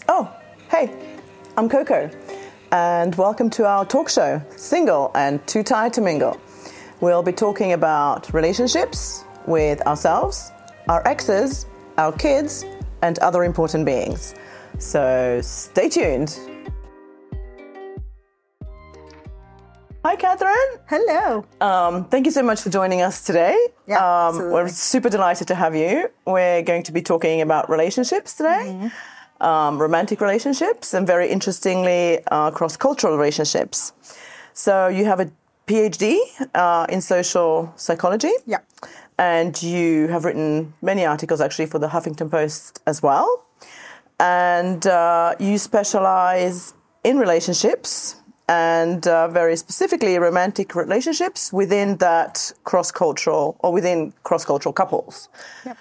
Oh, hey, I'm Coco, and welcome to our talk show, Single and Too Tired to Mingle. We'll be talking about relationships with ourselves, our exes, our kids, and other important beings. So stay tuned. Hi, Catherine. Hello. Thank you so much for joining us today. Yeah, we're super delighted to have you. We're going to be talking about relationships today, romantic relationships, and very interestingly, cross-cultural relationships. So you have a PhD in social psychology. Yeah. And you have written many articles actually for the Huffington Post as well. And you specialize in relationships and very specifically romantic relationships within that cross-cultural or within cross-cultural couples. Yep.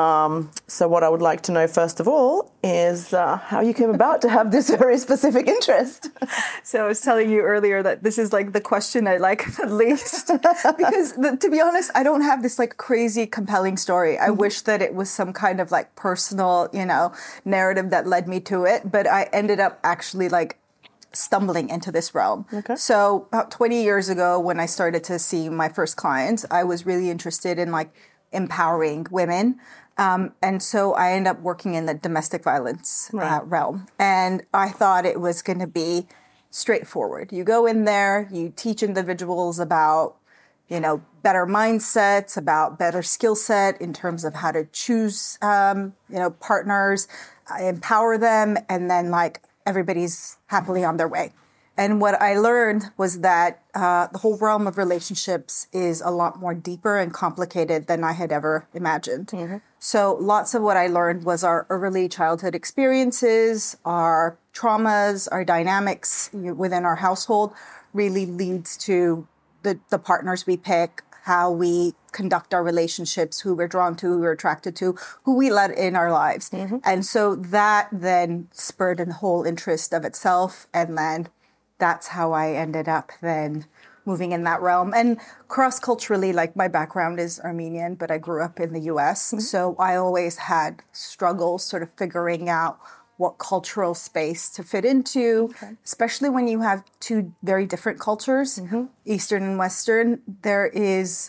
So what I would like to know first of all is how you came about to have this very specific interest. So I was telling you earlier that this is like the question I like the least because to be honest, I don't have this like crazy compelling story. I wish that it was some kind of like personal, narrative that led me to it, but I ended up actually like stumbling into this realm. Okay. So about 20 years ago when I started to see my first clients, I was really interested in like empowering women. And so I ended up working in the domestic violence realm. And I thought it was going to be straightforward. You go in there, you teach individuals about, better mindsets, about better skill set in terms of how to choose, partners, empower them, and then like everybody's happily on their way. And what I learned was that the whole realm of relationships is a lot more deeper and complicated than I had ever imagined. Mm-hmm. So lots of what I learned was our early childhood experiences, our traumas, our dynamics within our household really leads to the partners we pick, how we conduct our relationships, who we're drawn to, who we're attracted to, who we let in our lives. Mm-hmm. And so that then spurred a whole interest of itself. And then that's how I ended up then moving in that realm. And cross-culturally, like my background is Armenian, but I grew up in the US. Mm-hmm. So I always had struggles sort of figuring out what cultural space to fit into, especially when you have two very different cultures, Eastern and Western. There is,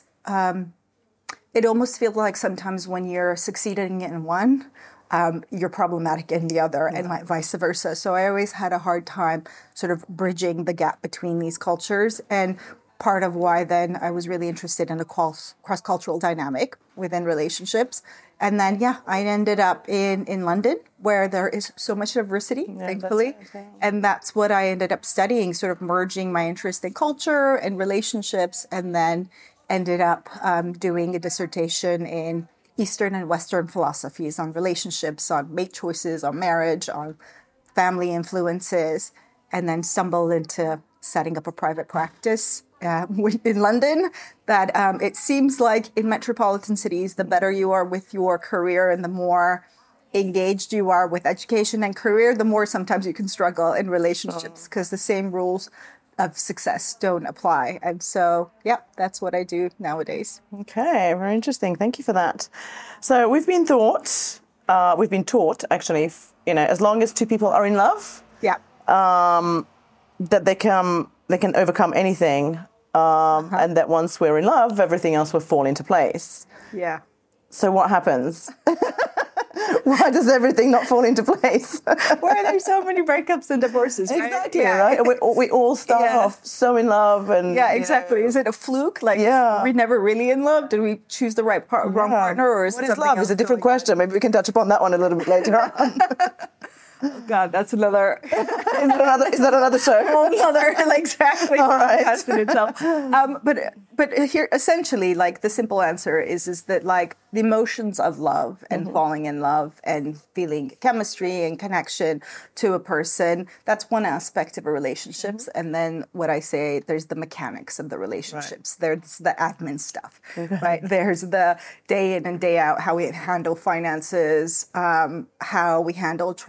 it almost feels like sometimes when you're succeeding in one, you're problematic in the other, and like vice versa. So I always had a hard time sort of bridging the gap between these cultures. And part of why then I was really interested in a cross-cultural dynamic within relationships. And then, I ended up in London, where there is so much diversity, thankfully. And that's what I ended up studying, sort of merging my interest in culture and relationships, and then ended up doing a dissertation in Eastern and Western philosophies on relationships, on mate choices, on marriage, on family influences, and then stumbled into setting up a private practice in London. That it seems like in metropolitan cities, the better you are with your career and the more engaged you are with education and career, the more sometimes you can struggle in relationships because the same rules of success don't apply. And so, that's what I do nowadays. Okay, very interesting. Thank you for that. So we've been taught actually, as long as two people are in love, that they can overcome anything, and that once we're in love, everything else will fall into place. Yeah. So what happens? Why does everything not fall into place? Why are there so many breakups and divorces? Right? Exactly, right? We all start off so in love. And exactly. Is it a fluke? Like, we're never really in love? Did we choose the wrong partner? Or is what is love? Is a different question. Maybe we can touch upon that one a little bit later on. Oh God, that's another. Is that another show? Another, exactly. All right. Podcast in itself. But here, essentially, like the simple answer is that like the emotions of love and falling in love and feeling chemistry and connection to a person, that's one aspect of a relationships. And then what I say, there's the mechanics of the relationships. Right. There's the admin stuff, right? There's the day in and day out, how we handle finances, how we handle chores and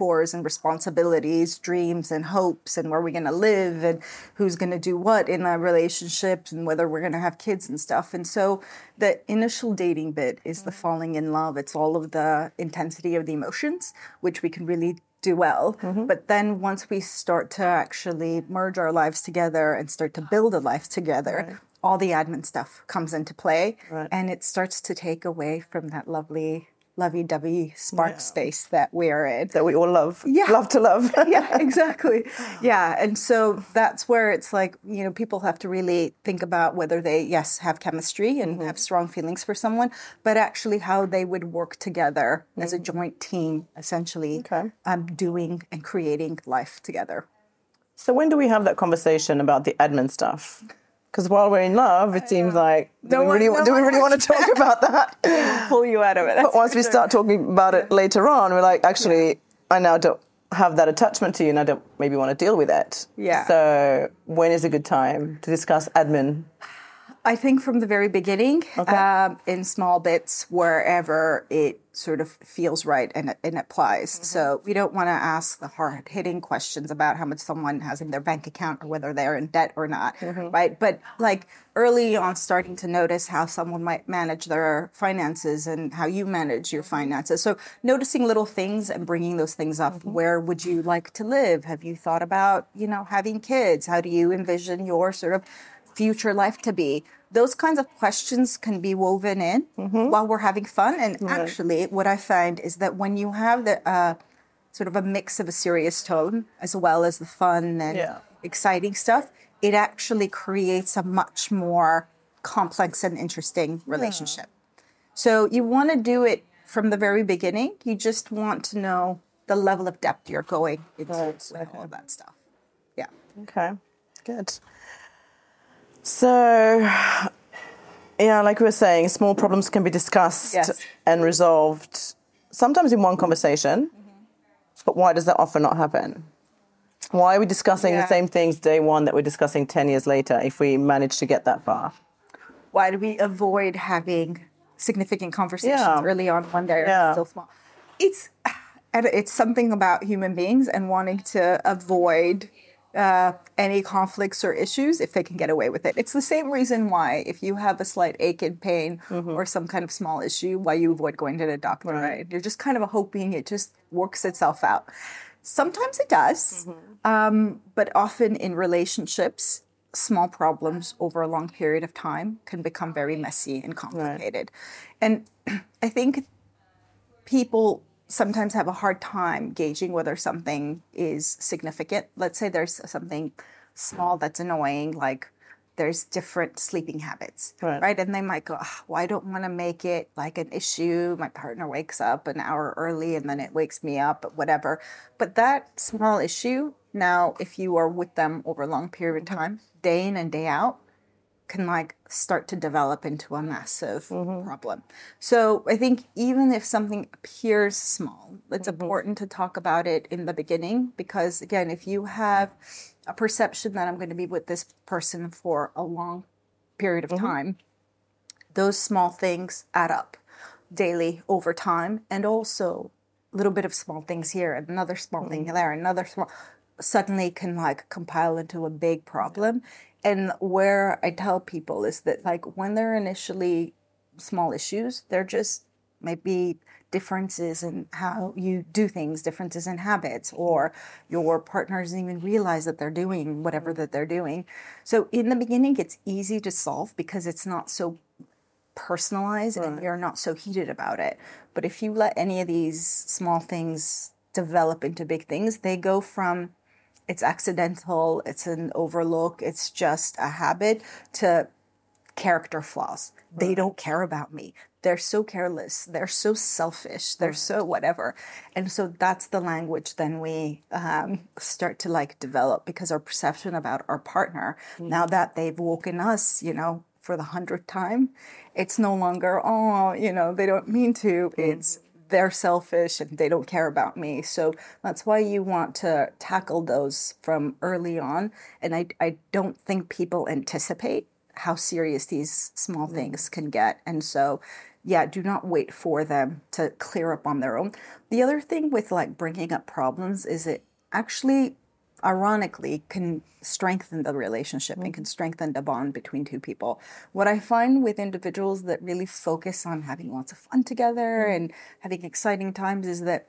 and responsibilities, dreams and hopes, and where we're going to live and who's going to do what in a relationship and whether we're going to have kids and stuff. And so the initial dating bit is the falling in love. It's all of the intensity of the emotions, which we can really do well. But then once we start to actually merge our lives together and start to build a life together, all the admin stuff comes into play, and it starts to take away from that lovely lovey-dovey spark space that we're in. That we all love. Yeah. Love to love. Yeah, exactly. Yeah. And so that's where it's like, people have to really think about whether they, yes, have chemistry and have strong feelings for someone, but actually how they would work together as a joint team, essentially, doing and creating life together. So when do we have that conversation about the admin stuff? Because while we're in love, it seems like, do we really want to talk about that? Pull you out of it. But once we start talking about it later on, we're like, actually, I now don't have that attachment to you and I don't maybe want to deal with it. Yeah. So when is a good time to discuss admin? I think from the very beginning, in small bits, wherever it sort of feels right and it applies. So we don't want to ask the hard-hitting questions about how much someone has in their bank account or whether they're in debt or not, right? But like early on, starting to notice how someone might manage their finances and how you manage your finances. So noticing little things and bringing those things up. Where would you like to live? Have you thought about, having kids? How do you envision your sort of future life to be? Those kinds of questions can be woven in while we're having fun. And actually, what I find is that when you have the sort of a mix of a serious tone as well as the fun and exciting stuff, it actually creates a much more complex and interesting relationship. So you want to do it from the very beginning. You just want to know the level of depth you're going into all of that stuff. Yeah. Okay, good. So, like we were saying, small problems can be discussed and resolved sometimes in one conversation, but why does that often not happen? Why are we discussing the same things day one that we're discussing 10 years later if we manage to get that far? Why do we avoid having significant conversations early on when they're still small? It's something about human beings and wanting to avoid any conflicts or issues if they can get away with it. It's the same reason why if you have a slight ache and pain or some kind of small issue, why you avoid going to the doctor, right? You're just kind of hoping it just works itself out. Sometimes it does, but often in relationships, small problems over a long period of time can become very messy and complicated. And I think people sometimes have a hard time gauging whether something is significant. Let's say there's something small that's annoying, like there's different sleeping habits, right? And they might go, well, I don't want to make it like an issue. My partner wakes up an hour early and then it wakes me up, but whatever. But that small issue, now, if you are with them over a long period of time, day in and day out, can like start to develop into a massive problem. So I think even if something appears small, it's important to talk about it in the beginning, because again, if you have a perception that I'm going to be with this person for a long period of time, those small things add up daily over time. And also a little bit of small things here, and another small thing there, another small, suddenly can like compile into a big problem. And where I tell people is that like when they're initially small issues, they're just maybe differences in how you do things, differences in habits, or your partner doesn't even realize that they're doing whatever that they're doing. So in the beginning, it's easy to solve because it's not so personalized and you're not so heated about it. But if you let any of these small things develop into big things, they go from it's accidental, it's an overlook, it's just a habit, to character flaws. They don't care about me. They're so careless. They're so selfish. They're so whatever. And so that's the language then we start to like develop, because our perception about our partner, now that they've woken us, for the 100th time, it's no longer, they don't mean to. It's they're selfish and they don't care about me. So that's why you want to tackle those from early on. And I don't think people anticipate how serious these small things can get. And so do not wait for them to clear up on their own. The other thing with like bringing up problems is it actually, ironically, can strengthen the relationship and can strengthen the bond between two people. What I find with individuals that really focus on having lots of fun together and having exciting times is that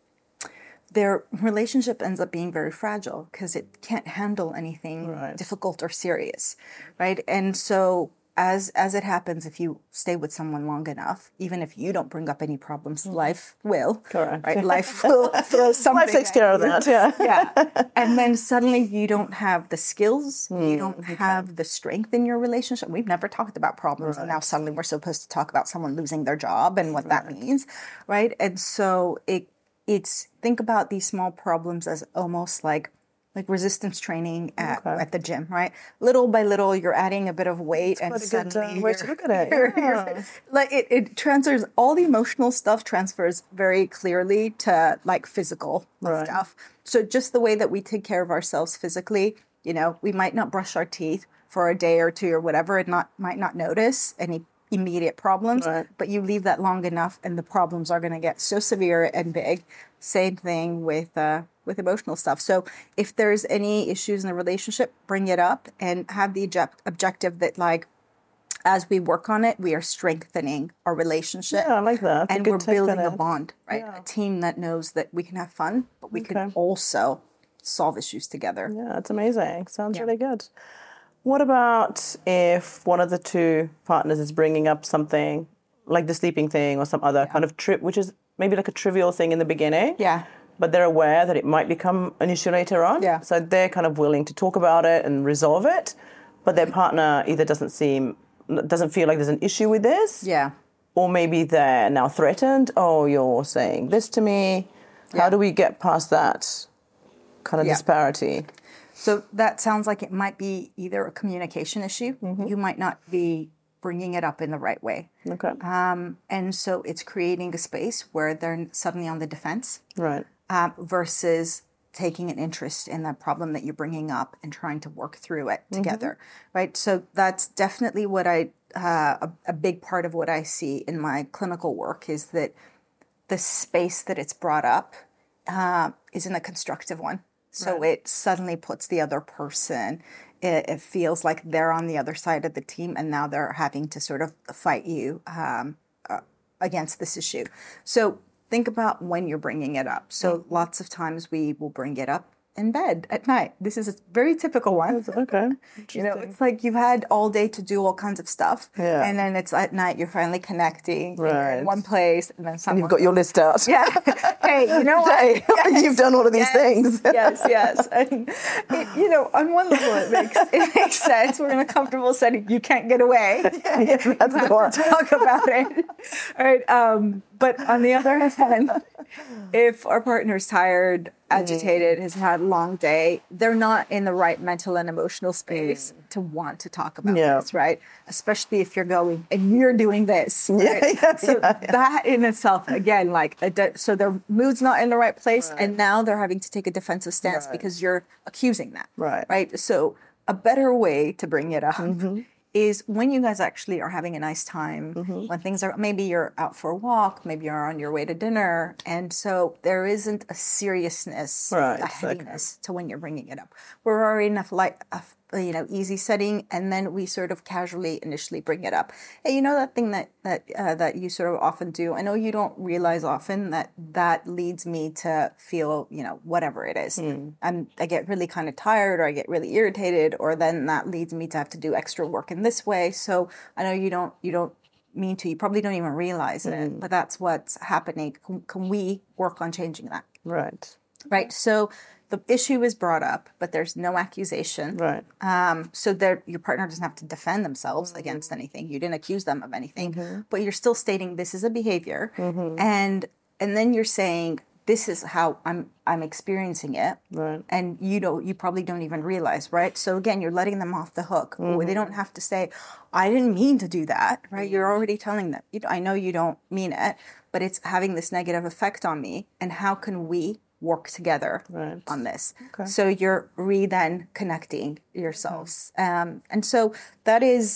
their relationship ends up being very fragile because it can't handle anything difficult or serious, right? And so as it happens, if you stay with someone long enough, even if you don't bring up any problems, life will. Correct. Right? Life will throw something. Life takes care of that, yeah. Yeah. And then suddenly you don't have the skills, you don't have the strength in your relationship. We've never talked about problems, and now suddenly we're supposed to talk about someone losing their job and what that means, right? And so it's think about these small problems as almost like resistance training at the gym, right? Little by little, you're adding a bit of weight, and suddenly way to look at it. like it transfers. All the emotional stuff transfers very clearly to like physical stuff. So just the way that we take care of ourselves physically, we might not brush our teeth for a day or two or whatever, and might not notice any immediate problems, but you leave that long enough, and the problems are going to get so severe and big. Same thing with emotional stuff. So if there's any issues in the relationship, bring it up and have the objective that like, as we work on it, we are strengthening our relationship. Yeah, I like that. And we're building a bond, right? Yeah. A team that knows that we can have fun, but we can also solve issues together. Yeah, it's amazing. Sounds really good. What about if one of the two partners is bringing up something like the sleeping thing or some other kind of trip, which is maybe like a trivial thing in the beginning? Yeah. But they're aware that it might become an issue later on. Yeah. So they're kind of willing to talk about it and resolve it, but their partner either doesn't feel like there's an issue with this. Yeah. Or maybe they're now threatened. Oh, you're saying this to me. Yeah. How do we get past that kind of disparity? So that sounds like it might be either a communication issue. You might not be bringing it up in the right way. Okay. And so it's creating a space where they're suddenly on the defense. Right. Versus taking an interest in that problem that you're bringing up and trying to work through it together. Right. So that's definitely what a big part of what I see in my clinical work is that the space that it's brought up isn't a constructive one. So it suddenly puts the other person, it feels like they're on the other side of the team, and now they're having to sort of fight you against this issue. So think about when you're bringing it up. So lots of times we will bring it up in bed at night. This is a very typical one. Okay. It's like you've had all day to do all kinds of stuff. Yeah. And then it's at night, you're finally connecting in one place. And then you've got your list out. Yeah. Hey, you know what? Hey, you've done all of these things. Yes. And, on one level, it makes sense. We're in a comfortable setting. You can't get away. That's the one. Talk about it. All right. But on the other hand, if our partner's tired, agitated, has had a long day, they're not in the right mental and emotional space to want to talk about this, right? Especially if you're going and you're doing this. Right? That in itself, again, so their mood's not in the right place, and now they're having to take a defensive stance because you're accusing that. Right? So a better way to bring it up is when you guys actually are having a nice time, when things are, maybe you're out for a walk, maybe you're on your way to dinner, and so there isn't a seriousness, a heaviness to when you're bringing it up. We're already enough easy setting, and then we sort of casually initially bring it up. Hey, that thing that you sort of often do, I know you don't realize often that leads me to feel, whatever it is. I get really kind of tired, or I get really irritated, or then that leads me to have to do extra work in this way. So I know you don't mean to, you probably don't even realize it, but that's what's happening. Can we work on changing that? Right. So the issue is brought up, but there's no accusation. So that your partner doesn't have to defend themselves against anything. You didn't accuse them of anything, but you're still stating this is a behavior, and then you're saying this is how I'm experiencing it, and you probably don't even realize, right? So again, you're letting them off the hook. They don't have to say, I didn't mean to do that, right? You're already telling them, I know you don't mean it, but it's having this negative effect on me, and how can we work together on this? So you're then connecting yourselves. And so that is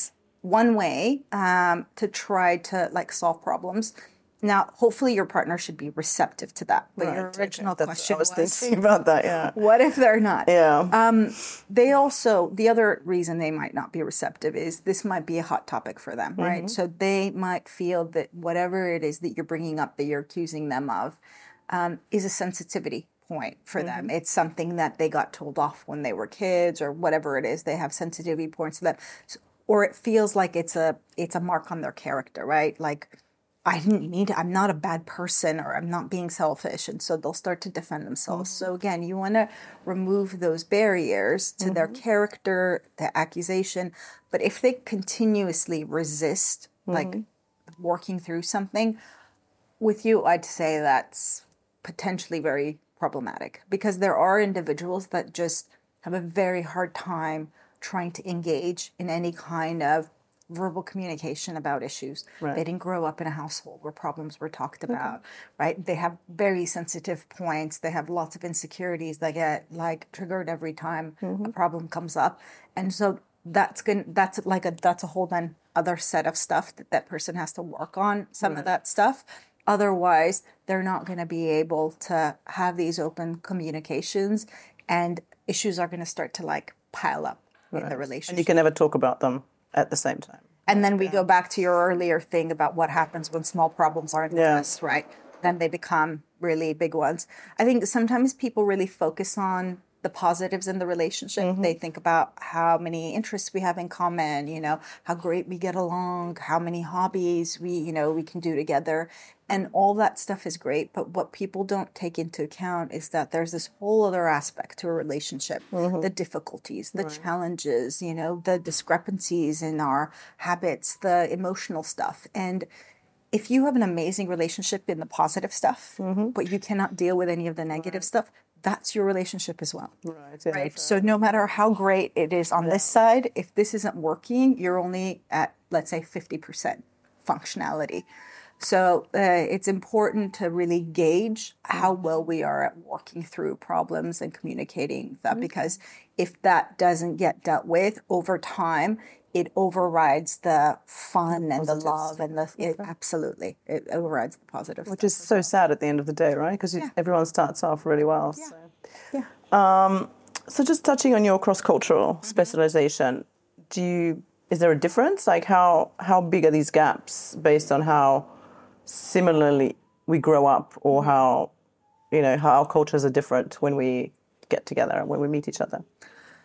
one way to try to like solve problems. Now, hopefully your partner should be receptive to that. But your original question was thinking about that, yeah. What if they're not? Yeah. They also, the other reason they might not be receptive is this might be a hot topic for them, right? So they might feel that whatever it is that you're bringing up, that you're accusing them of, is a sensitivity point for them. It's something that they got told off when they were kids or whatever it is. They have sensitivity points to that. Or it feels like it's a mark on their character, right? Like, I didn't mean to, I'm not a bad person, or I'm not being selfish. And so they'll start to defend themselves. So again, you want to remove those barriers to their character, their accusation. But if they continuously resist, like working through something with you, I'd say that's potentially very problematic, because there are individuals that just have a very hard time trying to engage in any kind of verbal communication about issues. Right. They didn't grow up in a household where problems were talked about, right? They have very sensitive points. They have lots of insecurities that get like triggered every time a problem comes up. And so that's a whole then other set of stuff that person has to work on, some of that stuff. Otherwise, they're not going to be able to have these open communications, and issues are going to start to like pile up in the relationship. And you can never talk about them at the same time. And then we go back to your earlier thing about what happens when small problems aren't addressed, right? Then they become really big ones. I think sometimes people really focus on the positives in the relationship. They think about how many interests we have in common, you know, how great we get along, how many hobbies we can do together. And all that stuff is great. But what people don't take into account is that there's this whole other aspect to a relationship, the difficulties, the challenges, you know, the discrepancies in our habits, the emotional stuff. And if you have an amazing relationship in the positive stuff, but you cannot deal with any of the negative stuff, that's your relationship as well. Right. So no matter how great it is on this side, if this isn't working, you're only at, let's say, 50% functionality. So it's important to really gauge how well we are at working through problems and communicating that, because if that doesn't get dealt with over time, it overrides the fun and the love and absolutely, it overrides the positive. Which is so sad at the end of the day, right? Because everyone starts off really well. Yeah. So just touching on your cross-cultural specialization, is there a difference? Like how big are these gaps based on how similarly we grow up, or how our cultures are different when we get together and when we meet each other?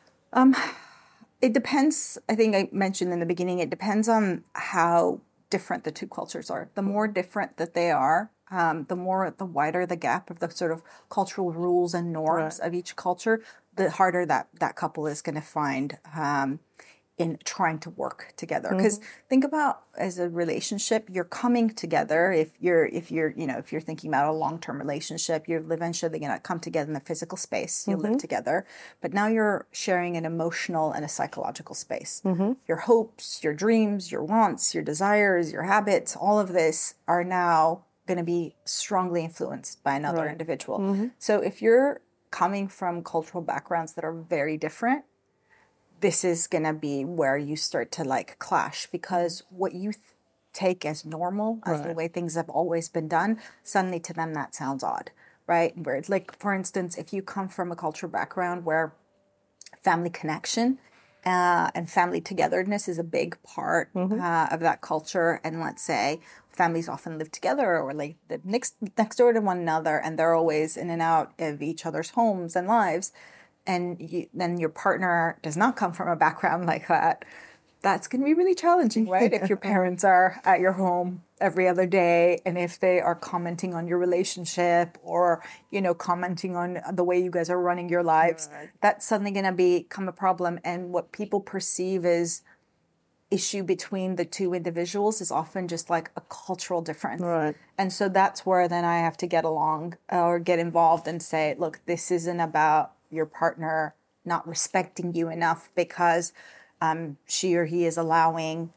It depends. I think I mentioned in the beginning, it depends on how different the two cultures are. The more different that they are, the wider the gap of the sort of cultural rules and norms of each culture, the harder that couple is going to find in trying to work together. Because think about, as a relationship, you're coming together. If you're thinking about a long-term relationship, you're eventually going to come together in the physical space. You live together, but now you're sharing an emotional and a psychological space. Your hopes, your dreams, your wants, your desires, your habits, all of this are now going to be strongly influenced by another individual. So if you're coming from cultural backgrounds that are very different, this is going to be where you start to like clash, because what you take as normal, as the way things have always been done, suddenly to them that sounds odd, right? Where, like, for instance, if you come from a cultural background where family connection and family togetherness is a big part of that culture, and let's say families often live together or like live next door to one another, and they're always in and out of each other's homes and lives, and then your partner does not come from a background like that, that's going to be really challenging, right? If your parents are at your home every other day, and if they are commenting on your relationship, or, commenting on the way you guys are running your lives, that's suddenly going to become a problem. And what people perceive as issue between the two individuals is often just like a cultural difference. And so that's where then I have to get along or get involved and say, look, this isn't about your partner not respecting you enough because she or he is allowing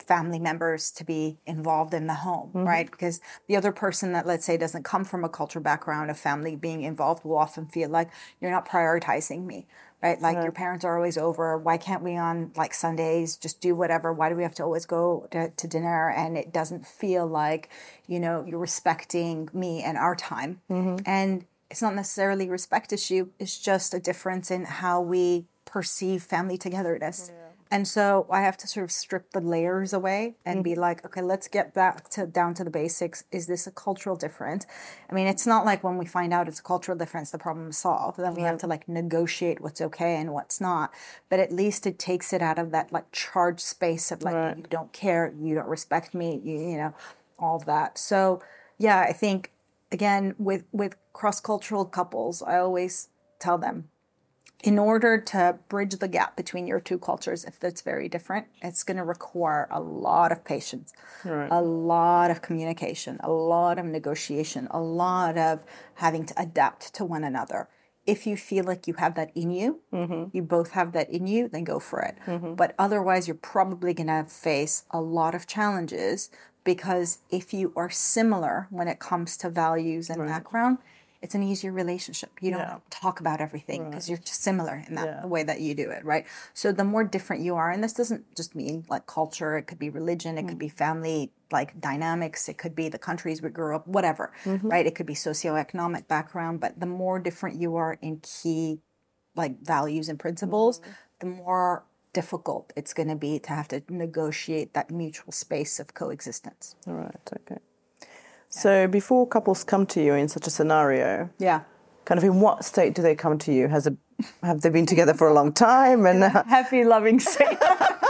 family members to be involved in the home, right? Because the other person that, let's say, doesn't come from a cultural background of family being involved will often feel like you're not prioritizing me, right? Like your parents are always over. Why can't we on like Sundays just do whatever? Why do we have to always go to dinner? And it doesn't feel like, you're respecting me and our time. And it's not necessarily a respect issue. It's just a difference in how we perceive family togetherness. And so I have to sort of strip the layers away and be like, okay, let's get back down to the basics. Is this a cultural difference? I mean, it's not like when we find out it's a cultural difference, the problem is solved. Then we have to like negotiate what's okay and what's not. But at least it takes it out of that like charged space of like, you don't care, you don't respect me, all of that. So yeah, I think again, with cross-cultural couples, I always tell them, in order to bridge the gap between your two cultures, if that's very different, it's going to require a lot of patience, a lot of communication, a lot of negotiation, a lot of having to adapt to one another. If you feel like you have that in you, you both have that in you, then go for it. But otherwise, you're probably going to face a lot of challenges, because if you are similar when it comes to values and background, it's an easier relationship. You don't talk about everything because you're just similar in that the way that you do it, right? So the more different you are, and this doesn't just mean like culture, it could be religion, it could be family like dynamics, it could be the countries we grew up, whatever, right? It could be socioeconomic background, but the more different you are in key like values and principles, the more difficult it's going to be to have to negotiate that mutual space of coexistence. All right, okay. So before couples come to you in such a scenario, kind of in what state do they come to you? Have they been together for a long time? And happy, loving state.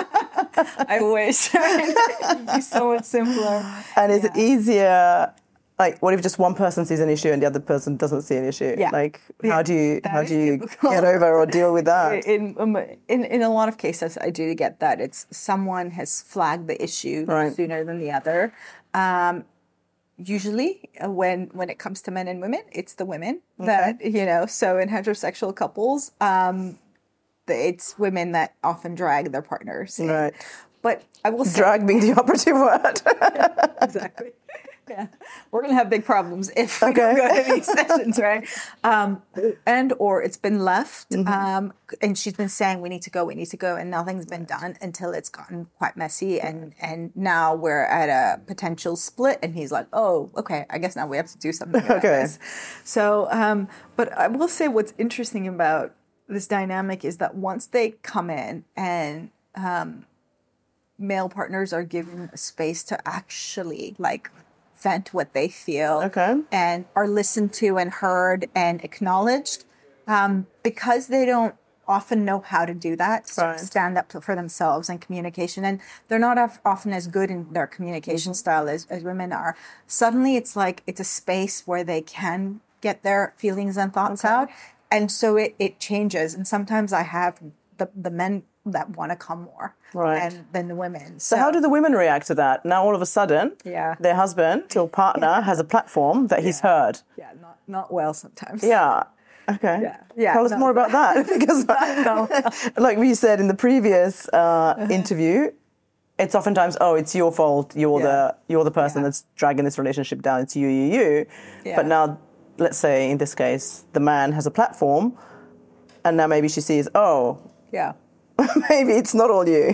I wish. It'd be so much simpler. And is it easier? Like, what if just one person sees an issue and the other person doesn't see an issue? Yeah. Like, how do you get over or deal with that? In a lot of cases, I do get that. It's someone has flagged the issue sooner than the other. Usually when it comes to men and women, it's the women that, so in heterosexual couples, it's women that often drag their partners. Right. But I will say... Drag being the operative word. Exactly. Yeah. We're going to have big problems if we don't go to these sessions, right? Or it's been left, and she's been saying, we need to go, and nothing's been done until it's gotten quite messy, and now we're at a potential split, and he's like, oh, okay, I guess now we have to do something about this. So, but I will say what's interesting about this dynamic is that once they come in and male partners are given a space to actually, like, vent what they feel and are listened to and heard and acknowledged, because they don't often know how to do that, stand up for themselves and communication, and they're not often as good in their communication style as women are. Suddenly it's like it's a space where they can get their feelings and thoughts out, and so it changes. And sometimes I have the men that want to come more than the women. So how do the women react to that? Now all of a sudden, their husband or partner has a platform that he's heard. Yeah, not well sometimes. Yeah. Okay. Yeah. Tell us more about that, because like we said in the previous interview, it's oftentimes, it's your fault. You're the person that's dragging this relationship down. It's you. But now, let's say in this case, the man has a platform, and now maybe she sees, maybe it's not all you.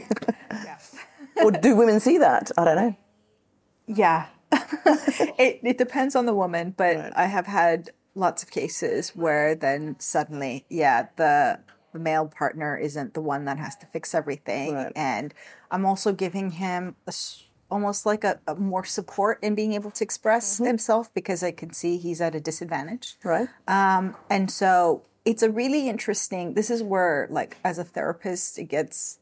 Or do women see that? I don't know. Yeah. It depends on the woman, but I have had lots of cases where then suddenly, the male partner isn't the one that has to fix everything. And I'm also giving him almost like a more support in being able to express himself, because I can see he's at a disadvantage. Right. And so it's a really interesting, this is where, like, as a therapist, it gets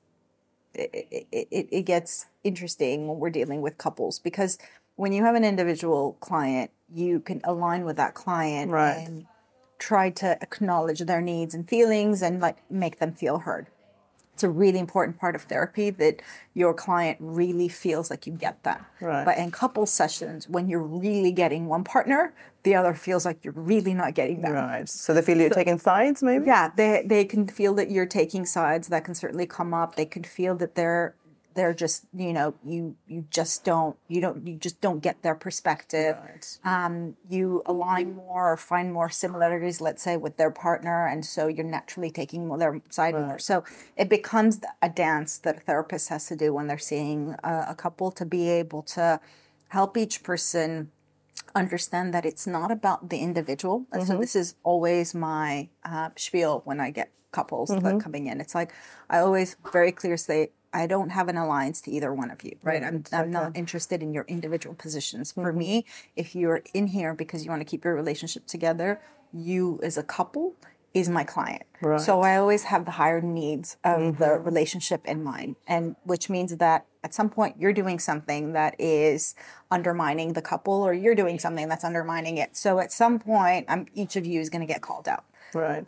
interesting when we're dealing with couples, because when you have an individual client, you can align with that client and try to acknowledge their needs and feelings and, like, make them feel heard. It's a really important part of therapy that your client really feels like you get them. But in couple sessions, when you're really getting one partner, the other feels like you're really not getting them. So they feel you're taking sides, maybe? Yeah, they can feel that you're taking sides. That can certainly come up. They can feel that they're they're just, you just don't get their perspective. Right. You align more or find more similarities, let's say, with their partner, and so you're naturally taking their side more. So it becomes a dance that a therapist has to do when they're seeing a couple, to be able to help each person understand that it's not about the individual. And so this is always my spiel when I get couples that coming in. It's like, I always very clear say, I don't have an alliance to either one of you, right? I'm not interested in your individual positions. For me, if you're in here because you want to keep your relationship together, you as a couple is my client. Right. So I always have the higher needs of the relationship in mind, and which means that at some point you're doing something that is undermining the couple, or you're doing something that's undermining it. So at some point, each of you is going to get called out. Right.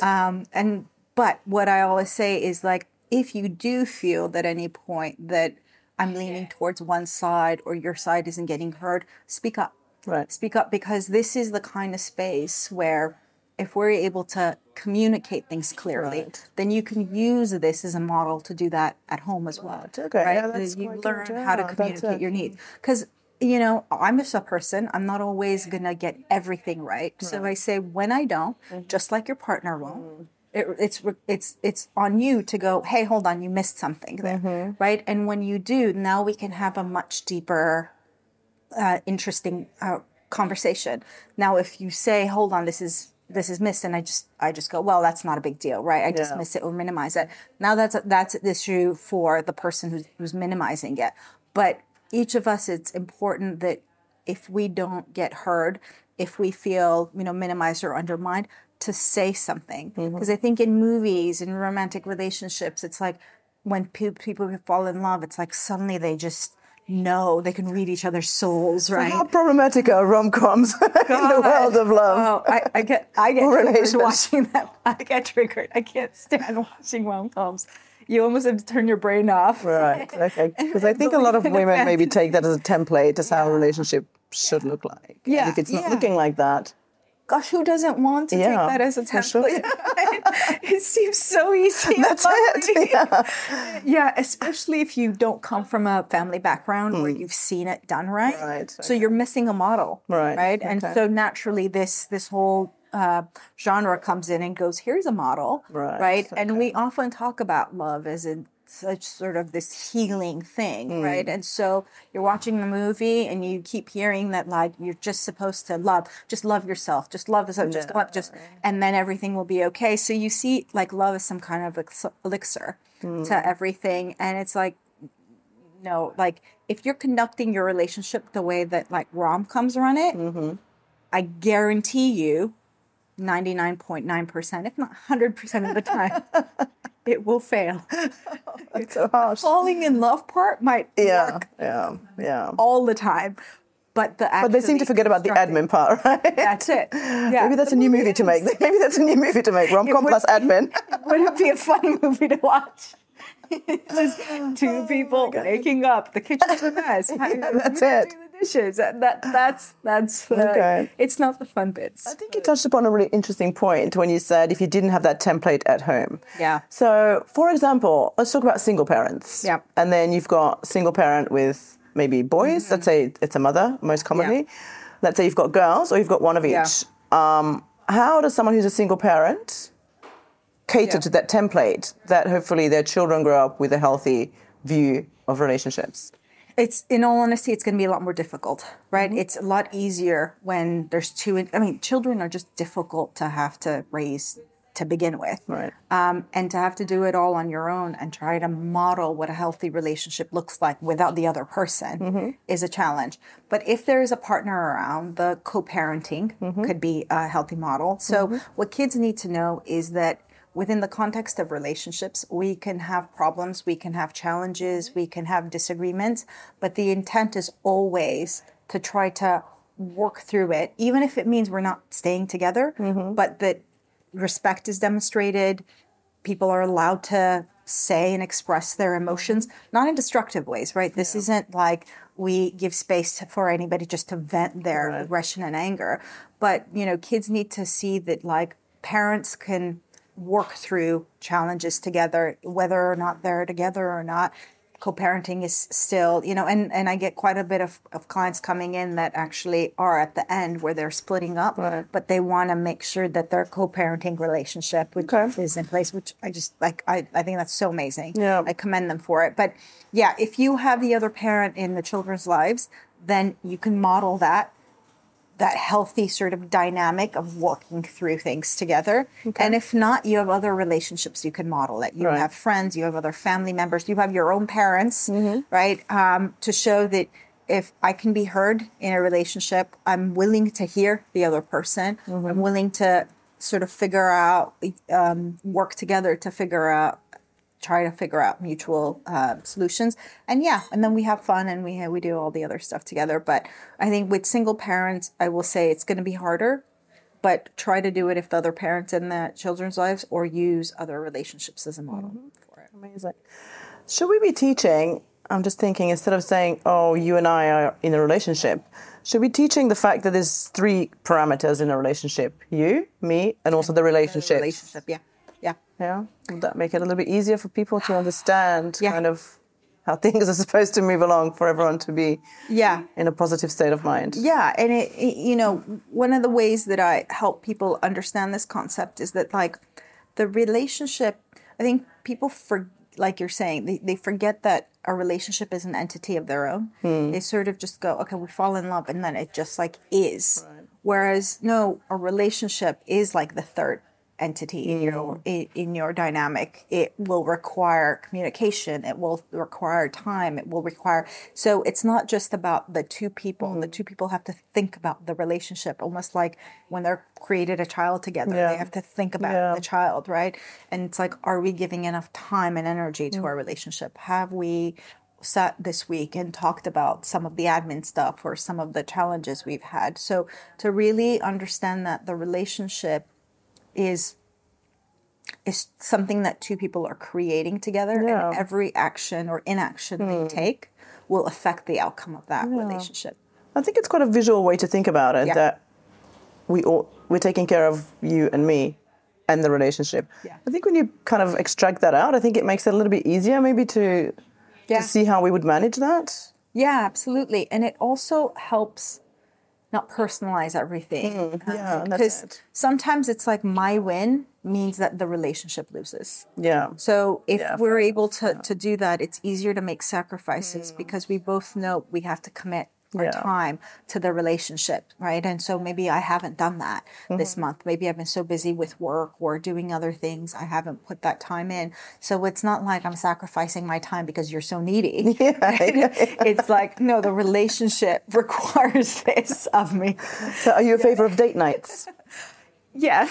But what I always say is, like, if you do feel that at any point that I'm leaning towards one side or your side isn't getting heard, speak up. Right. Speak up, because this is the kind of space where if we're able to communicate things clearly, then you can use this as a model to do that at home as well. Right. Okay. Right? Yeah, that's You quite learn good. how to Yeah, communicate your needs. Because, I'm just a person. I'm not always going to get everything right. So I say, when I don't, just like your partner won't, it's on you to go, hey, hold on, you missed something there, right? And when you do, now we can have a much deeper, interesting conversation. Now, if you say, hold on, this is missed, and I just go, well, that's not a big deal, right? I dismiss it or minimize it. Now that's an issue for the person who's minimizing it. But each of us, it's important that if we don't get heard, if we feel minimized or undermined, to say something. Because I think in movies, in romantic relationships, it's like when people fall in love, it's like suddenly they just know they can read each other's souls, right? So how problematic are rom-coms in the world of love? Oh, I get triggered watching that. I get triggered. I can't stand watching rom-coms. You almost have to turn your brain off. Right. Okay. Because I think a lot of women maybe take that as a template as how a relationship should look like. Yeah. And if it's not looking like that. Gosh, who doesn't want to take that as a template? Sure. It seems so easy. That's it. Yeah, especially if you don't come from a family background where you've seen it done right. Right. So you're missing a model. Right. Right. Okay. And so naturally this whole genre comes in and goes, here's a model. Right. Okay. And we often talk about love as in such sort of this healing thing, right? And so you're watching the movie and you keep hearing that, like, you're just supposed to just love yourself, just love yourself, and then everything will be okay. So you see, like, love is some kind of elixir to everything. And it's like, no, like, if you're conducting your relationship the way that, like, rom-coms run it, I guarantee you 99.9%, if not 100% of the time, it will fail. It's so harsh. Falling in love part might work all the time, but they seem to forget about the admin part, right? That's it. Yeah. Maybe that's a new movie to make. Maybe that's a new movie to make. Rom-com plus admin. Would it be a fun movie to watch? Just two people making up. The kitchen's a mess. That's it. Do the dishes. That's Okay. It's not the fun bits. I think you touched upon a really interesting point when you said if you didn't have that template at home. Yeah. So, for example, let's talk about single parents. Yeah. And then you've got single parent with maybe boys. Let's say it's a mother, most commonly. Yeah. Let's say you've got girls or you've got one of each. Yeah. How does someone who's a single parent cater to that template that hopefully their children grow up with a healthy view of relationships? It's, in all honesty, it's going to be a lot more difficult, right? It's a lot easier when there's children are just difficult to have to raise to begin with. Right. And to have to do it all on your own and try to model what a healthy relationship looks like without the other person is a challenge. But if there is a partner around, the co-parenting could be a healthy model. So what kids need to know is that within the context of relationships, we can have problems, we can have challenges, we can have disagreements, but the intent is always to try to work through it, even if it means we're not staying together, but that respect is demonstrated, people are allowed to say and express their emotions, not in destructive ways, right? This isn't like we give space for anybody just to vent their aggression and anger, but, kids need to see that, like, parents can work through challenges together, whether or not they're together or not. co-parenting is still, and I get quite a bit of clients coming in that actually are at the end where they're splitting up, Right. but they want to make sure that their co-parenting relationship is in place, which I just like, I think that's so amazing. Yeah. I commend them for it. But yeah, if you have the other parent in the children's lives, then you can model that healthy sort of dynamic of walking through things together. Okay. And if not, you have other relationships you can model it. You Right. have friends, you have other family members, you have your own parents, right? To show that if I can be heard in a relationship, I'm willing to hear the other person. I'm willing to sort of figure out, work together to try to figure out mutual solutions. And then we have fun and we do all the other stuff together. But I think with single parents, I will say it's going to be harder, but try to do it if the other parent's in the children's lives, or use other relationships as a model for it. Amazing. Should we be teaching, I'm just thinking, instead of saying, oh, you and I are in a relationship, should we be teaching the fact that there's 3 parameters in a relationship? You, me, and also the relationship. Yeah. Yeah, would that make it a little bit easier for people to understand Yeah. kind of how things are supposed to move along for everyone to be in a positive state of mind? Yeah, and one of the ways that I help people understand this concept is that, like, the relationship, I think people, like you're saying, they forget that a relationship is an entity of their own. They sort of just go, okay, we fall in love, and then it just like is. Right. Whereas, no, a relationship is like the third entity in your dynamic. It will require communication. It will require time. It will require. So it's not just about the two people. The two people have to think about the relationship, almost like when they're created a child together. They have to think about the child, right? And it's like, are we giving enough time and energy to our relationship? Have we sat this week and talked about some of the admin stuff or some of the challenges we've had? So to really understand that the relationship is something that two people are creating together, and every action or inaction they take will affect the outcome of that relationship. I think it's quite a visual way to think about it, that we're taking care of you and me and the relationship. I think when you kind of extract that out, I think it makes it a little bit easier maybe to see how we would manage that. Yeah, absolutely. And it also helps not personalize everything. Because sometimes it's like my win means that the relationship loses. Yeah. So if we're able to do that, it's easier to make sacrifices because we both know we have to commit our time to the relationship, right? And so maybe I haven't done that this month. Maybe I've been so busy with work or doing other things, I haven't put that time in. So it's not like I'm sacrificing my time because you're so needy. It's like, no, the relationship requires this of me. So are you in favor of date nights? Yeah,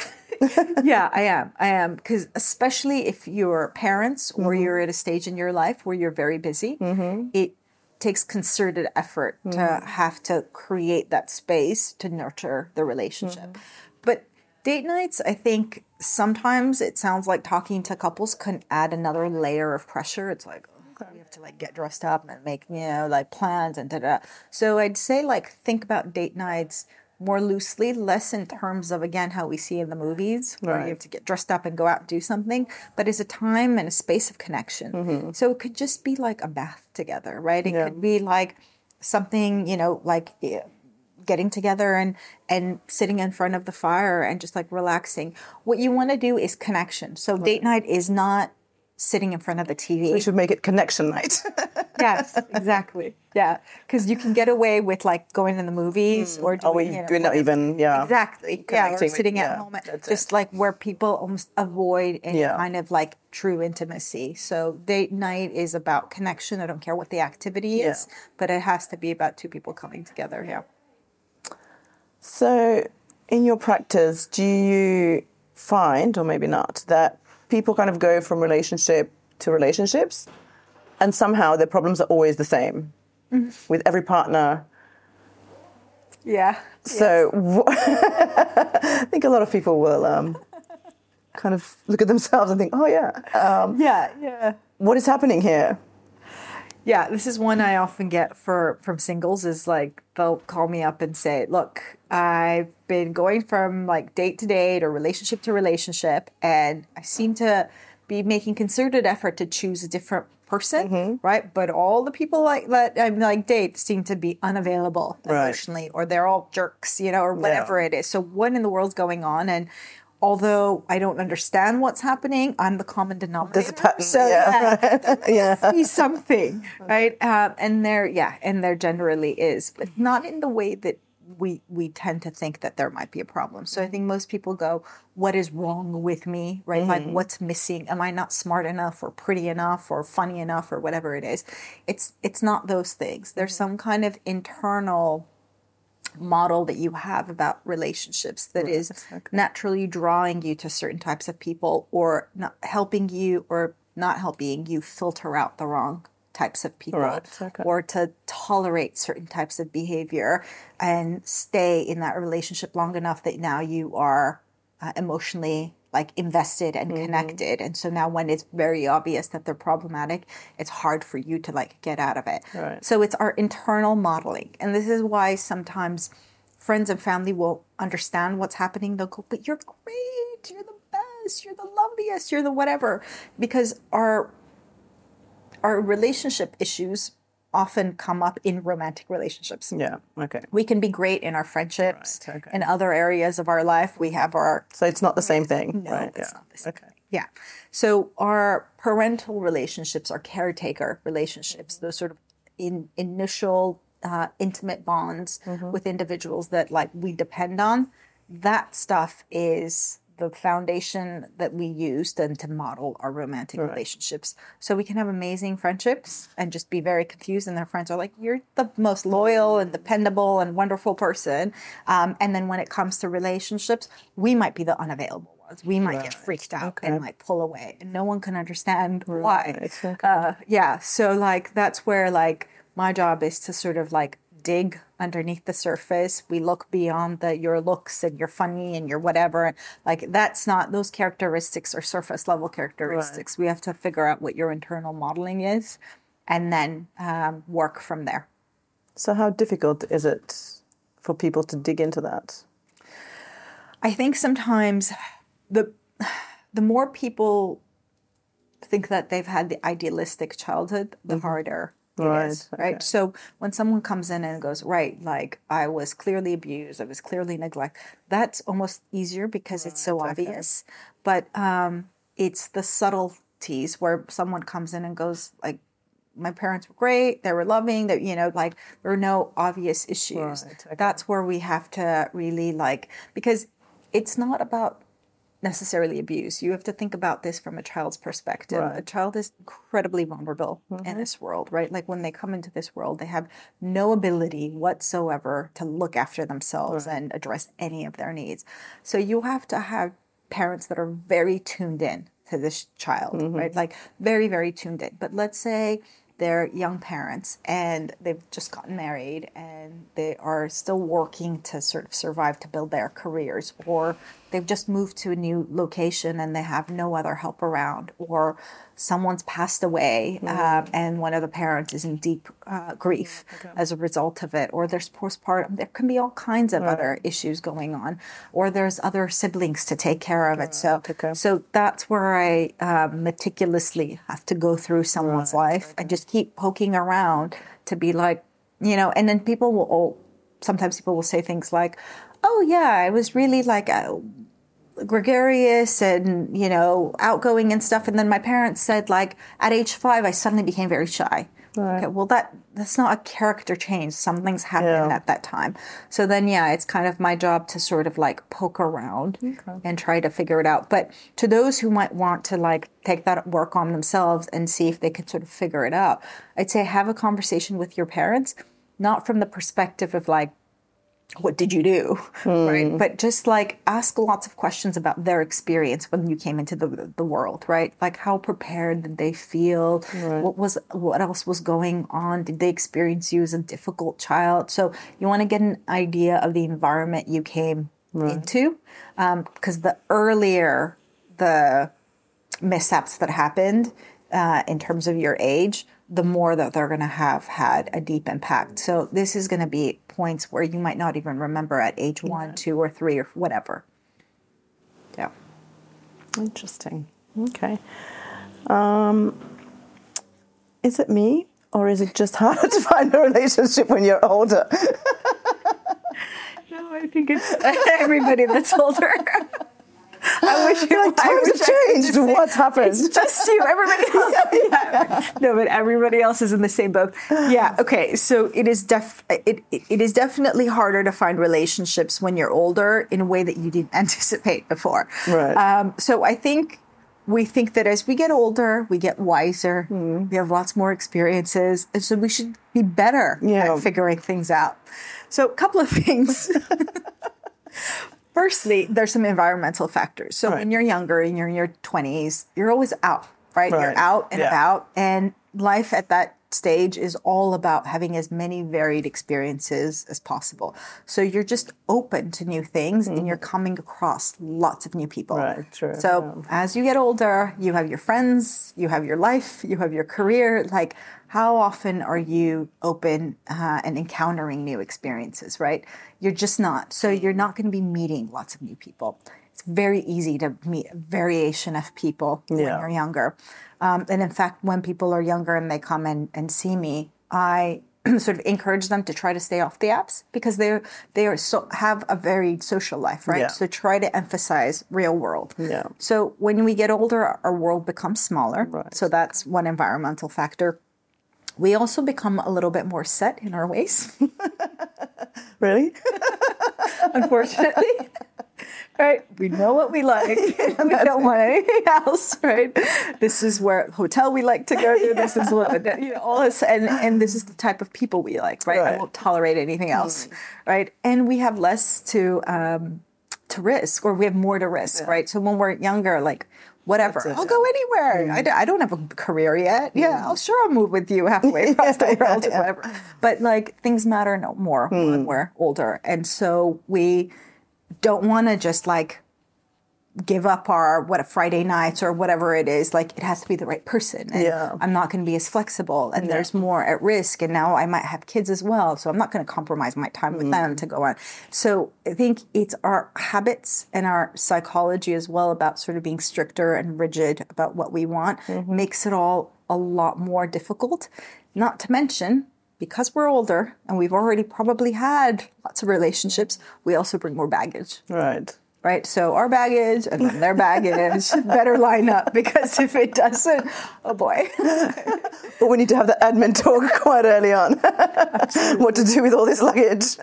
I am. Because especially if you're parents or you're at a stage in your life where you're very busy, it takes concerted effort to have to create that space to nurture the relationship. But date nights, I think sometimes it sounds like talking to couples can add another layer of pressure. It's like, we have to like get dressed up and make, like plans and da-da. So I'd say like think about date nights more loosely, less in terms of, again, how we see in the movies, where you have to get dressed up and go out and do something, but as a time and a space of connection. So it could just be like a bath together, right? It could be like something, like getting together and sitting in front of the fire and just like relaxing. What you want to do is connection. So date night is not sitting in front of the TV. So we should make it connection night. Yes, exactly. Yeah, because you can get away with like going to the movies or doing, we're not even, exactly. Yeah, or sitting at home, just like where people almost avoid any kind of like true intimacy. So date night is about connection. I don't care what the activity is, but it has to be about two people coming together. Yeah. So in your practice, do you find, or maybe not, that people kind of go from relationship to relationships and somehow their problems are always the same with every partner? Yeah. So I think a lot of people will kind of look at themselves and think, oh, yeah. What is happening here? Yeah, this is one I often get from singles is like, they'll call me up and say, look, I've been going from like date to date or relationship to relationship, and I seem to be making concerted effort to choose a different person, right? But all the people like that I like date seem to be unavailable emotionally, or they're all jerks, or whatever it is. So what in the world's going on? And although I don't understand what's happening, I'm the common denominator. There's a pattern. So Yeah. must be something, right? And there generally is, but not in the way that we tend to think that there might be a problem. So I think most people go, what is wrong with me, right? Like, what's missing? Am I not smart enough or pretty enough or funny enough or whatever it is? It's not those things. There's some kind of internal model that you have about relationships that is naturally drawing you to certain types of people, or not helping you filter out the wrong types of people, or to tolerate certain types of behavior and stay in that relationship long enough that now you are emotionally like invested and connected. And so now when it's very obvious that they're problematic, it's hard for you to like get out of it. So it's our internal modeling. And this is why sometimes friends and family will understand what's happening. They'll go, but you're great. You're the best. You're the loveliest. You're the whatever. Because our relationship issues often come up in romantic relationships. Yeah. Okay. We can be great in our friendships. In other areas of our life, we have our... So it's not the same thing. No, it's not the same thing. Yeah. So our parental relationships, our caretaker relationships, those sort of initial intimate bonds with individuals that like we depend on, that stuff is the foundation that we use then to model our romantic relationships. So we can have amazing friendships and just be very confused, and their friends are like, you're the most loyal and dependable and wonderful person. And then when it comes to relationships, we might be the unavailable ones. We might get freaked out and like pull away, and no one can understand why. So like that's where like my job is to sort of like dig underneath the surface. We look beyond your looks and you're funny and you're whatever. Like that's not, those characteristics are surface level characteristics. We have to figure out what your internal modeling is and then work from there. So how difficult is it for people to dig into that? I think sometimes the more people think that they've had the idealistic childhood, the harder it is, right? So when someone comes in and goes, like I was clearly abused, I was clearly neglected, that's almost easier because it's so obvious. But it's the subtleties where someone comes in and goes like, my parents were great, they were loving, that like there are no obvious issues. That's where we have to really like, because it's not about necessarily abuse. You have to think about this from a child's perspective. A child is incredibly vulnerable in this world, right? Like when they come into this world, they have no ability whatsoever to look after themselves and address any of their needs. So you have to have parents that are very tuned in to this child, right? Like very, very tuned in. But let's say they're young parents and they've just gotten married and they are still working to sort of survive to build their careers, or they've just moved to a new location and they have no other help around, or someone's passed away and one of the parents is in deep grief as a result of it, or there's postpartum. There can be all kinds of other issues going on, or there's other siblings to take care of it. So that's where I meticulously have to go through someone's life and just keep poking around to be like, and then sometimes people will say things like, oh yeah, I was really like gregarious and, outgoing and stuff. And then my parents said like at age 5, I suddenly became very shy. Okay, well, that's not a character change. Something's happened at that time. So then, it's kind of my job to sort of like poke around and try to figure it out. But to those who might want to like take that work on themselves and see if they can sort of figure it out, I'd say have a conversation with your parents, not from the perspective of like, what did you do? Right? But just like ask lots of questions about their experience when you came into the world, right? Like how prepared did they feel? What else was going on? Did they experience you as a difficult child? So you want to get an idea of the environment you came into, because the earlier the mishaps that happened in terms of your age, the more that they're going to have had a deep impact. So this is going to be points where you might not even remember at age 1, 2, or 3, or whatever. Yeah. Interesting. Okay. is it me or is it just harder to find a relationship when you're older? No, I think it's everybody that's older. I wish times have changed. What's happened? It's just you. Everybody else. No, but everybody else is in the same boat. Yeah. Okay. So it is it is definitely harder to find relationships when you're older in a way that you didn't anticipate before. Right. So I think we think that as we get older, we get wiser. We have lots more experiences, and so we should be better at figuring things out. So a couple of things. Firstly, there's some environmental factors. So when you're younger and you're in your 20s, you're always out, right? You're out and about. And life at that stage is all about having as many varied experiences as possible. So you're just open to new things and you're coming across lots of new people. Right, true. So as you get older, you have your friends, you have your life, you have your career. Like, how often are you open and encountering new experiences, right? You're just not. So you're not going to be meeting lots of new people. It's very easy to meet a variation of people when you're younger. And in fact, when people are younger and they come and see me, I sort of encourage them to try to stay off the apps because they have a very social life, right? Yeah. So try to emphasize real world. Yeah. So when we get older, our world becomes smaller. Right. So that's one environmental factor. We also become a little bit more set in our ways. Really? Unfortunately. Right? We know what we like. We don't want anything else, right? This is where hotel we like to go to. This is what, all this, and this is the type of people we like, right? I won't tolerate anything else, right? And we have less to risk, or we have more to risk, right? So when we're younger, like, whatever, I'll go anywhere. I don't have a career yet. Yeah, I'll move with you halfway across the world, whatever. But like, things matter no more when we're older, and so we don't want to just like give up our Friday nights or whatever it is. Like, it has to be the right person. And I'm not going to be as flexible, and there's more at risk. And now I might have kids as well, so I'm not going to compromise my time with them to go on. So I think it's our habits and our psychology as well about sort of being stricter and rigid about what we want makes it all a lot more difficult. Not to mention, because we're older and we've already probably had lots of relationships, we also bring more baggage. Right. So our baggage and then their baggage better line up, because if it doesn't, oh boy. But we need to have the admin talk quite early on. What to do with all this luggage.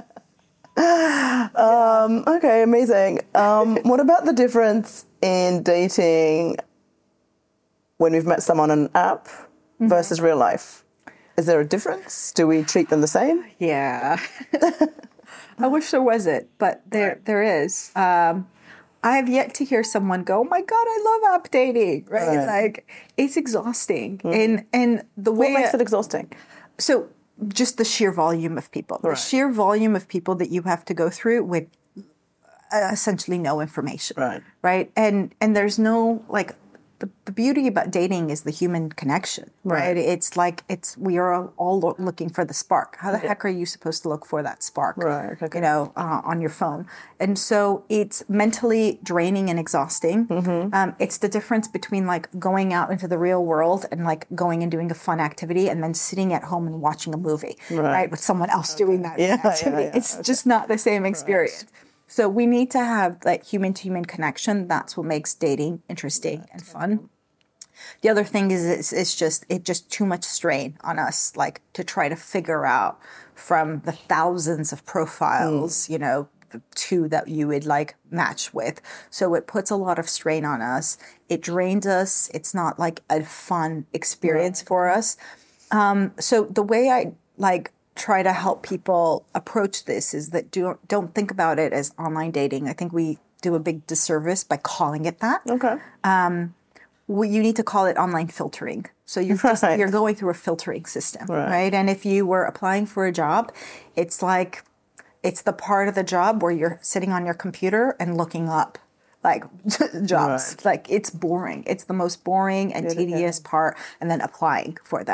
Okay, amazing. What about the difference in dating when we've met someone on an app versus real life? Is there a difference? Do we treat them the same? Yeah. I wish there wasn't, but there is. I have yet to hear someone go, "Oh my God, I love app dating," right? Like, it's exhausting. And the way... What makes it exhausting? So just the sheer volume of people. The sheer volume of people that you have to go through with essentially no information. Right? And there's no, like... The beauty about dating is the human connection, right? It's like, we are all looking for the spark. How the heck are you supposed to look for that spark, on your phone? And so it's mentally draining and exhausting. It's the difference between like going out into the real world and like going and doing a fun activity and then sitting at home and watching a movie, right? With someone else doing that activity. It's just not the same experience. So we need to have like human-to-human connection. That's what makes dating interesting and fun. The other thing is it's just too much strain on us, like, to try to figure out from the thousands of profiles, the two that you would like match with. So it puts a lot of strain on us. It drains us. It's not like a fun experience for us. So the way I try to help people approach this is that don't think about it as online dating. I think we do a big disservice by calling it that. You need to call it online filtering. So you're going through a filtering system, right? And if you were applying for a job, it's like, it's the part of the job where you're sitting on your computer and looking up like jobs. Like, it's boring. It's the most boring and tedious part, and then applying for that.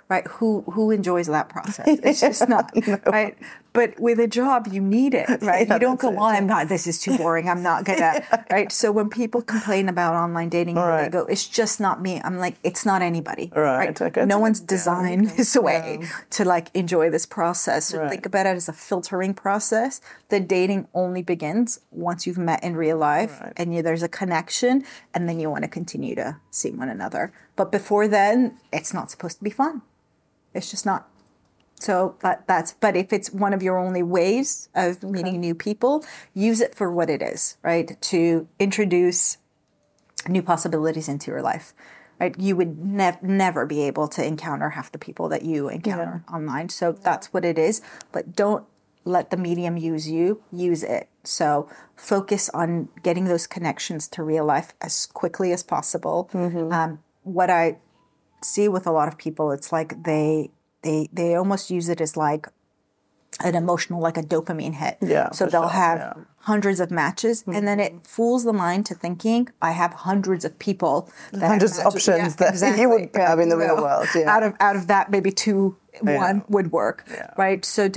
right? Who enjoys that process? It's just not, right? But with a job, you need it, right? Yeah, you don't go, this is too boring. I'm not gonna, right? So when people complain about online dating, they go, it's just not me. I'm like, it's not anybody, right? Okay. No one's designed this way to like enjoy this process. So think about it as a filtering process. The dating only begins once you've met in real life and there's a connection, and then you want to continue to see one another. But before then, it's not supposed to be fun. It's just not. So but if it's one of your only ways of meeting new people, use it for what it is, right? To introduce new possibilities into your life, right? You would never be able to encounter half the people that you encounter online. So that's what it is. But don't let the medium use you, use it. So focus on getting those connections to real life as quickly as possible. What I see with a lot of people, it's like they almost use it as like an emotional, like a dopamine hit. Yeah. So they'll have hundreds of matches, and then it fools the mind to thinking, I have hundreds of people. Hundreds of options that you would have in the real world. Yeah. Out of that, maybe one would work, right? So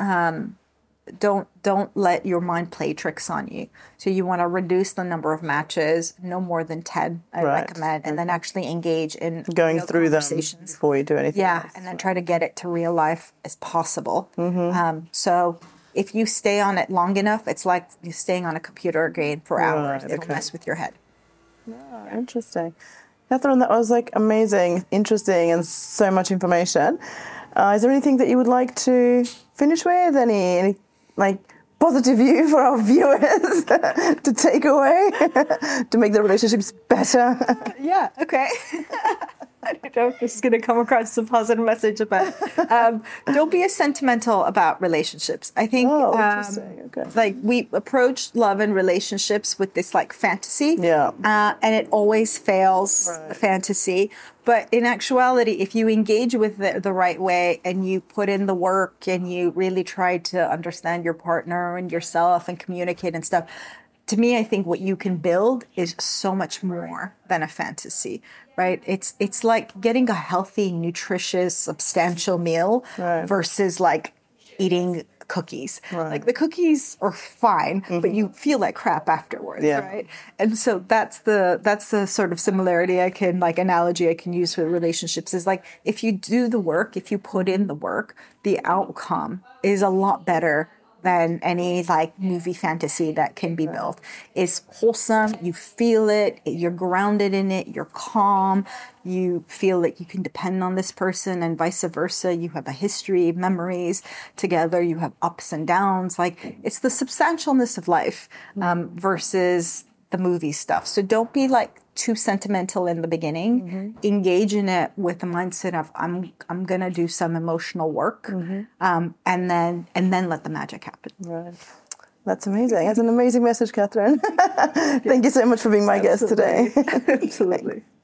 don't let your mind play tricks on you. So you want to reduce the number of matches, no more than 10, I recommend, and then actually engage in going through them before you do anything else. And then try to get it to real life as possible. So if you stay on it long enough, it's like you're staying on a computer again for hours. It'll mess with your head. Interesting. Catherine, that was like amazing, interesting, and so much information. Is there anything that you would like to finish with? Any like positive view for our viewers to take away to make the relationships better? Yeah. Okay. I don't know if this is going to come across as a positive message, but don't be as sentimental about relationships. I think like we approach love and relationships with this like fantasy, and it always fails the fantasy. But in actuality, if you engage with the right way and you put in the work and you really try to understand your partner and yourself and communicate and stuff, to me, I think what you can build is so much more than a fantasy, right? It's like getting a healthy, nutritious, substantial meal versus like eating cookies. Like the cookies are fine, but you feel like crap afterwards, right? And so that's the sort of similarity analogy I can use for relationships is like if you do the work, if you put in the work, the outcome is a lot better than any like movie fantasy that can be built. It's wholesome, you feel it, you're grounded in it, you're calm, you feel that you can depend on this person and vice versa. You have a history, memories together, you have ups and downs. Like it's the substantialness of life versus the movie stuff. So don't be like too sentimental in the beginning. Engage in it with the mindset of I'm gonna do some emotional work, and then let the magic happen. Right. That's amazing. That's an amazing message, Catherine. Thank you so much for being my guest today. Absolutely.